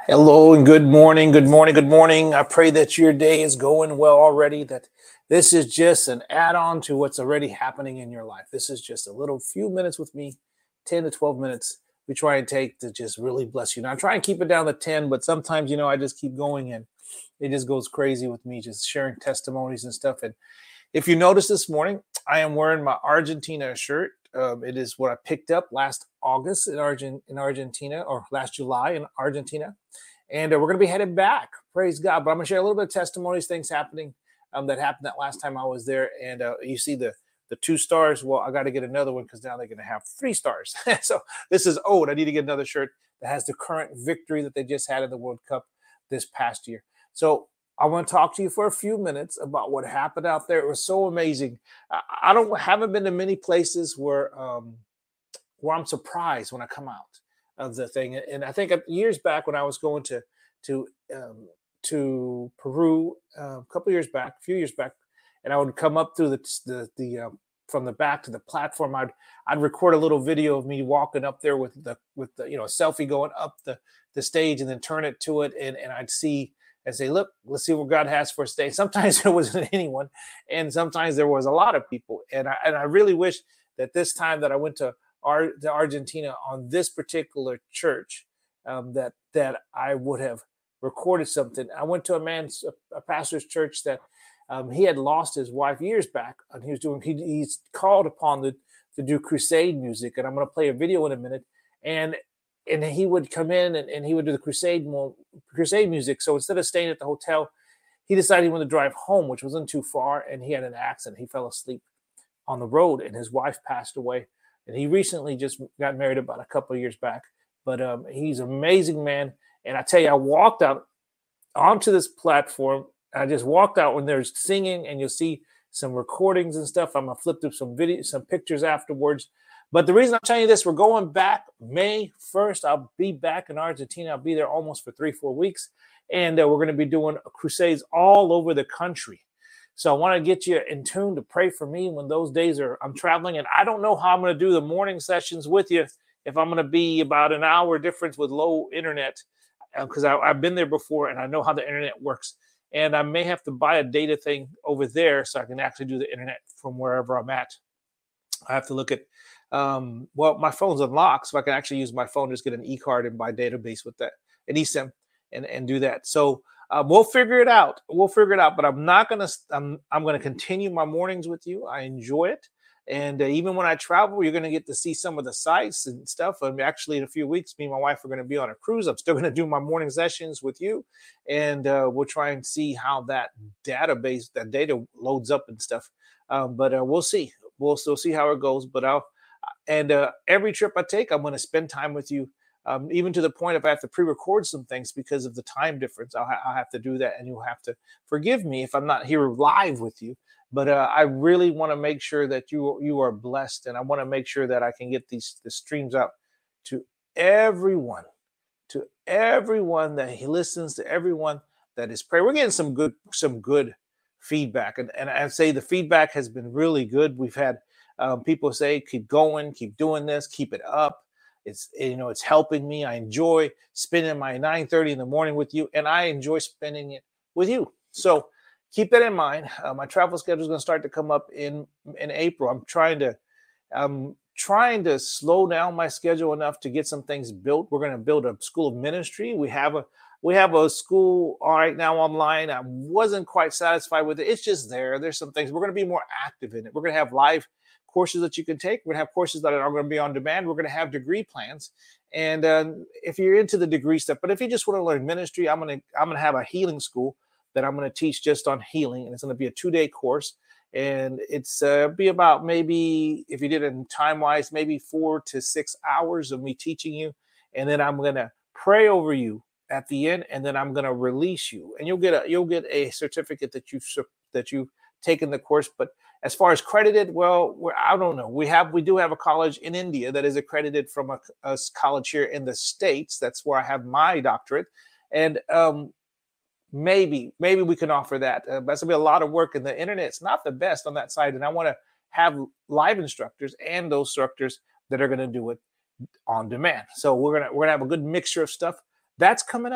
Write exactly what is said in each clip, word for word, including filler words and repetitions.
Hello and good morning, good morning, good morning. I pray that your day is going well already, that this is just an add-on to what's already happening in your life. This is just a little few minutes with me, ten to twelve minutes we try and take to just really bless you. Now I try and keep it down to ten, but sometimes, you know, I just keep going and it just goes crazy with me just sharing testimonies and stuff. And if you notice this morning, I am wearing my Argentina shirt. Um, it is what I picked up last August in, Argent- in Argentina, or last July in Argentina. And uh, we're going to be headed back. Praise God. But I'm going to share a little bit of testimonies, things happening um, that happened that last time I was there. And uh, you see the the two stars. Well, I got to get another one because now they're going to have three stars. So this is old. I need to get another shirt that has the current victory that they just had in the World Cup this past year. So I want to talk to you for a few minutes about what happened out there. It was so amazing. I, I don't haven't been to many places where um, where I'm surprised when I come out of the thing. And I think years back when I was going to to um, to Peru uh, a couple of years back, a few years back, and I would come up through the the, the uh, from the back to the platform. I'd I'd record a little video of me walking up there with the with the you know a selfie going up the the stage, and then turn it to it, and and I'd see and say, look, let's see what God has for us today. Sometimes there wasn't anyone, and sometimes there was a lot of people, and I and I really wish that this time that I went to Ar- to Argentina on this particular church, um, that that I would have recorded something. I went to a man's a, a pastor's church that um, he had lost his wife years back, and he was doing he, he's called upon to to do crusade music, and I'm going to play a video in a minute, and and he would come in and, and he would do the crusade crusade music. So instead of staying at the hotel, he decided he wanted to drive home, which wasn't too far, and he had an accident. He fell asleep on the road, and his wife passed away. And he recently just got married about a couple of years back. But um, he's an amazing man. And I tell you, I walked out onto this platform. I just walked out when there's singing, and you'll see some recordings and stuff. I'm gonna flip through some videos, some pictures afterwards. But the reason I'm telling you this, we're going back May first. I'll be back in Argentina. I'll be there almost for three, four weeks. And uh, we're going to be doing crusades all over the country. So I want to get you in tune to pray for me when those days are I'm traveling. And I don't know how I'm going to do the morning sessions with you, if I'm going to be about an hour difference with low internet, because uh, I've been there before and I know how the internet works. And I may have to buy a data thing over there so I can actually do the internet from wherever I'm at. I have to look at, um, well, my phone's unlocked, so I can actually use my phone, just get an e-card and buy database with that, an eSIM, and, and do that. So um, we'll figure it out. We'll figure it out, but I'm not going to, I'm, I'm going to continue my mornings with you. I enjoy it. And uh, even when I travel, you're going to get to see some of the sites and stuff. And actually, in a few weeks, me and my wife are going to be on a cruise. I'm still going to do my morning sessions with you, and uh, we'll try and see how that database, that data loads up and stuff. Um, but uh, we'll see. We'll still see how it goes. But I'll, and uh, every trip I take, I'm going to spend time with you, um, even to the point if I have to pre-record some things because of the time difference. I'll, ha- I'll have to do that, and you'll have to forgive me if I'm not here live with you. But uh, I really want to make sure that you you are blessed, and I want to make sure that I can get these the streams out to everyone, to everyone that he listens, to everyone that is praying. We're getting some good some good feedback, and and I say the feedback has been really good. We've had um, people say, "Keep going, keep doing this, keep it up." It's you know it's helping me. I enjoy spending my nine thirty in the morning with you, and I enjoy spending it with you. So keep that in mind. Uh, my travel schedule is going to start to come up in in April. I'm trying to I'm trying to slow down my schedule enough to get some things built. We're going to build a school of ministry. We have a we have a school all right now online. I wasn't quite satisfied with it. It's just there. There's some things we're going to be more active in it. We're going to have live courses that you can take. We're going to have courses that are going to be on demand. We're going to have degree plans. And uh, if you're into the degree stuff, but if you just want to learn ministry, I'm going to I'm going to have a healing school that I'm going to teach just on healing, and it's going to be a two-day course, and it's uh, be about maybe, if you did it in time-wise, maybe four to six hours of me teaching you, and then I'm going to pray over you at the end, and then I'm going to release you, and you'll get a you'll get a certificate that you've that you've taken the course. But as far as credited, well, we're, I don't know. We have we do have a college in India that is accredited from a, a college here in the States. That's where I have my doctorate, and um, maybe maybe we can offer that. Uh, that's gonna be a lot of work, and the internet's not the best on that side. And I want to have live instructors and those instructors that are going to do it on demand. So we're gonna we're gonna have a good mixture of stuff that's coming up.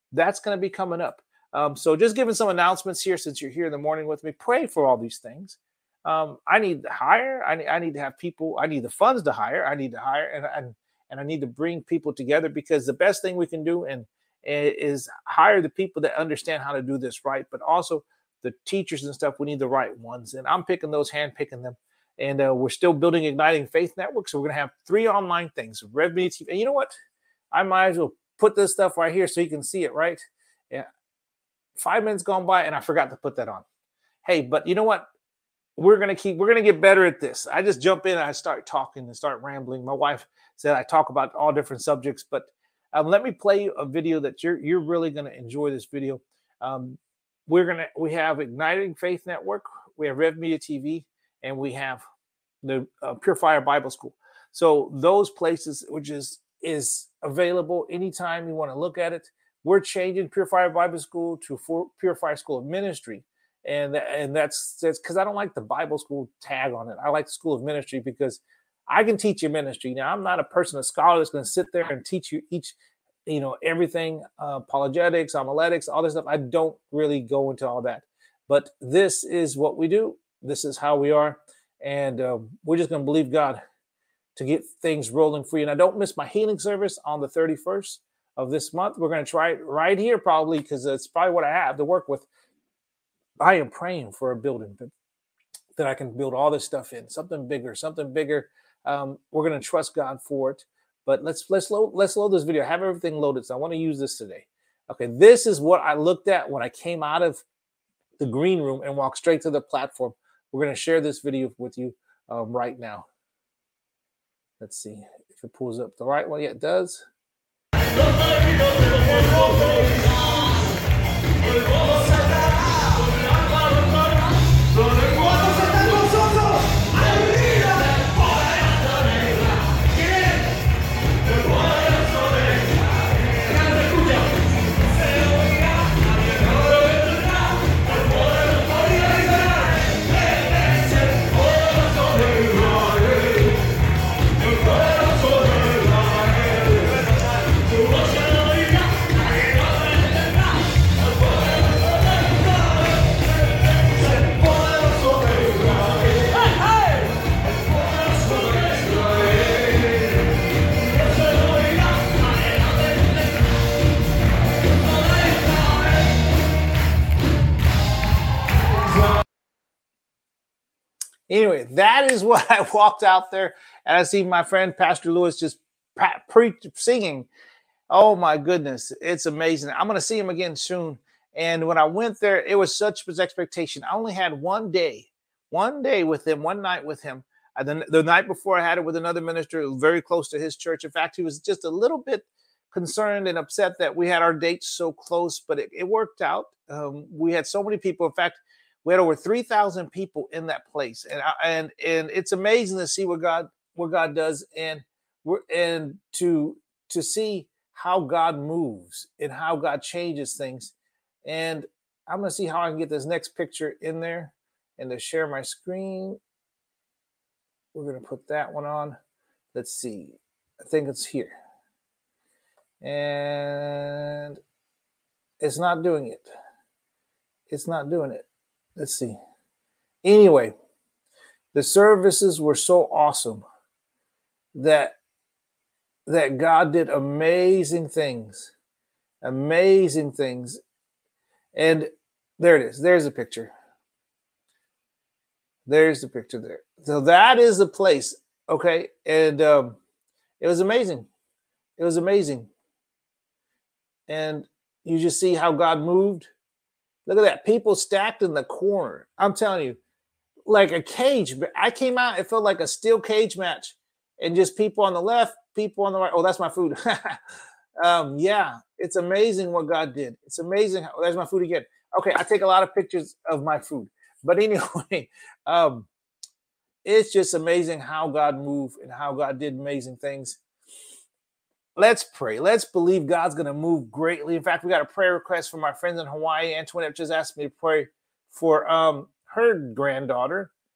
That's going to be coming up. Um, so just giving some announcements here since you're here in the morning with me. Pray for all these things. Um, I need to hire. I need, I need to have people. I need the funds to hire. I need to hire, and and and I need to bring people together, because the best thing we can do and is hire the people that understand how to do this right, but also the teachers and stuff. We need the right ones, and I'm picking those, hand picking them. And uh, we're still building Igniting Faith Network, so we're going to have three online things. Rev Media T V. And you know what? I might as well put this stuff right here so you can see it, right? Yeah. Five minutes gone by, and I forgot to put that on. Hey, but you know what? We're going to keep, we're going to get better at this. I just jump in and I start talking and start rambling. My wife said I talk about all different subjects, but um, let me play you a video that you're, you're really going to enjoy this video. Um, we're going to, we have Igniting Faith Network, we have Rev Media T V, and we have the uh, Pure Fire Bible School. So those places, which is, is available anytime you want to look at it. We're changing Pure Fire Bible School to for Pure Fire School of Ministry. And, and that's because I don't like the Bible school tag on it. I like the School of Ministry because I can teach you ministry. Now, I'm not a person, a scholar that's going to sit there and teach you each, you know, everything, uh, apologetics, homiletics, all this stuff. I don't really go into all that. But this is what we do. This is how we are. And uh, we're just going to believe God to get things rolling for you. And I don't miss my healing service on the thirty-first of this month. We're going to try it right here probably, because it's probably what I have to work with. I am praying for a building that, that I can build all this stuff in, something bigger, something bigger. Um, we're going to trust God for it. But let's let's load let's load this video. Have everything loaded. So I want to use this today. Okay, this is what I looked at when I came out of the green room and walked straight to the platform. We're going to share this video with you um, right now. Let's see if it pulls up the right one. Yeah, it does. Anyway, that is what I walked out there, and I see my friend Pastor Lewis just pre- singing. Oh my goodness, it's amazing. I'm going to see him again soon. And when I went there, it was such his expectation. I only had one day, one day with him, one night with him. And then the night before, I had it with another minister very close to his church. In fact, he was just a little bit concerned and upset that we had our dates so close, but it, it worked out. Um, we had so many people. In fact, we had over three thousand people in that place, and and and it's amazing to see what God what God does, and we're and to to see how God moves and how God changes things. And I'm gonna see how I can get this next picture in there, and to share my screen. We're gonna put that one on. Let's see. I think it's here, and it's not doing it. It's not doing it. Let's see. Anyway, the services were so awesome that that God did amazing things, amazing things. And there it is. There's a picture. There's the picture there. So that is the place. Okay. And um, it was amazing. It was amazing. And you just see how God moved. Look at that. People stacked in the corner. I'm telling you, like a cage. I came out, it felt like a steel cage match. And just people on the left, people on the right. Oh, that's my food. um, yeah, it's amazing what God did. It's amazing. How, there's my food again. Okay, I take a lot of pictures of my food. But anyway, um, it's just amazing how God moved and how God did amazing things. Let's pray. Let's believe God's going to move greatly. In fact, we got a prayer request from our friends in Hawaii. Antoinette just asked me to pray for um, her granddaughter.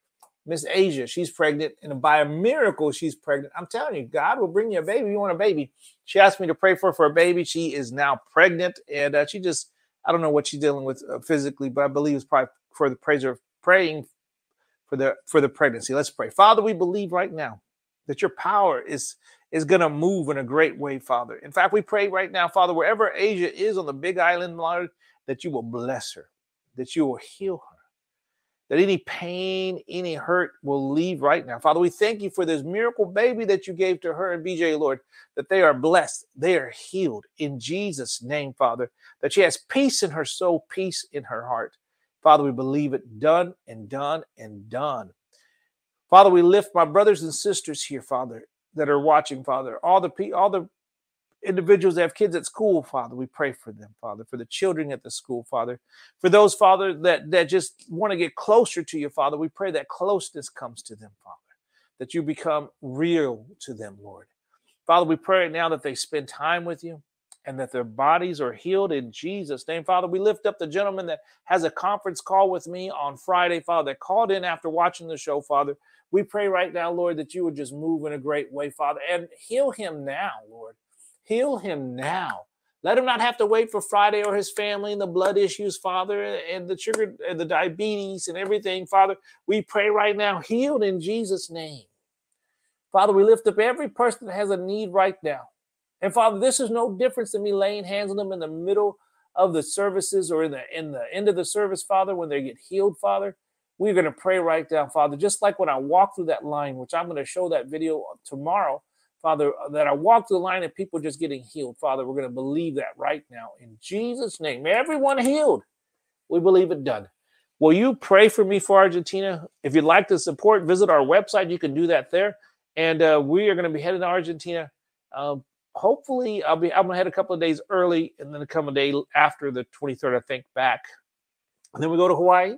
Miss Asia, she's pregnant, and by a miracle, she's pregnant. I'm telling you, God will bring you a baby. You want a baby. She asked me to pray for her for a baby. She is now pregnant, and uh, she just, I don't know what she's dealing with uh, physically, but I believe it's probably for the praise of praying for the for the pregnancy. Let's pray. Father, we believe right now that your power is is going to move in a great way, Father. In fact, we pray right now, Father, wherever Asia is on the Big Island, Lord, that you will bless her, that you will heal her, that any pain, any hurt will leave right now. Father, we thank you for this miracle baby that you gave to her and B J, Lord, that they are blessed, they are healed in Jesus' name, Father, that she has peace in her soul, peace in her heart. Father, we believe it done and done and done. Father, we lift my brothers and sisters here, Father, that are watching, Father, all the all the individuals that have kids at school, Father, we pray for them, Father, for the children at the school, Father, for those, Father, that, that just want to get closer to you, Father, we pray that closeness comes to them, Father, that you become real to them, Lord. Father, we pray now that they spend time with you and that their bodies are healed in Jesus' name. Father, we lift up the gentleman that has a conference call with me on Friday, Father, that called in after watching the show, Father. We pray right now, Lord, that you would just move in a great way, Father, and heal him now, Lord. Heal him now. Let him not have to wait for Friday or his family and the blood issues, Father, and the sugar and the diabetes and everything, Father. We pray right now, healed in Jesus' name. Father, we lift up every person that has a need right now. And Father, this is no difference than me laying hands on them in the middle of the services or in the, in the end of the service, Father, when they get healed, Father. We're going to pray right now, Father, just like when I walk through that line, which I'm going to show that video tomorrow, Father, that I walk through the line and people just getting healed. Father, we're going to believe that right now in Jesus' name. Everyone healed. We believe it done. Will you pray for me for Argentina? If you'd like to support, visit our website. You can do that there. And uh, we are going to be heading to Argentina. Uh, hopefully, I'll be. I'm going to head a couple of days early and then come a day after the twenty-third, I think, back. And then we go to Hawaii.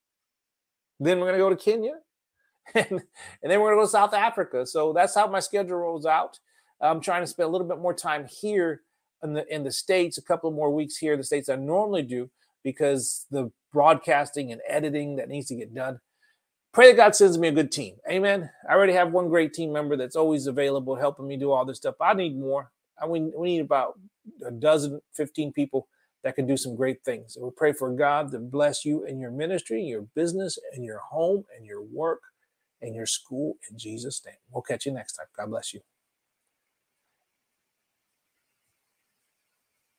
Then we're going to go to Kenya. And, and then we're going to go to South Africa. So that's how my schedule rolls out. I'm trying to spend a little bit more time here in the in the States, a couple of more weeks here in the States I normally do because the broadcasting and editing that needs to get done. Pray that God sends me a good team. Amen. I already have one great team member that's always available helping me do all this stuff. I need more. I mean, we need about a dozen, fifteen people that can do some great things. And we pray for God to bless you in your ministry, your business, and your home, and your work, and your school in Jesus' name. We'll catch you next time. God bless you.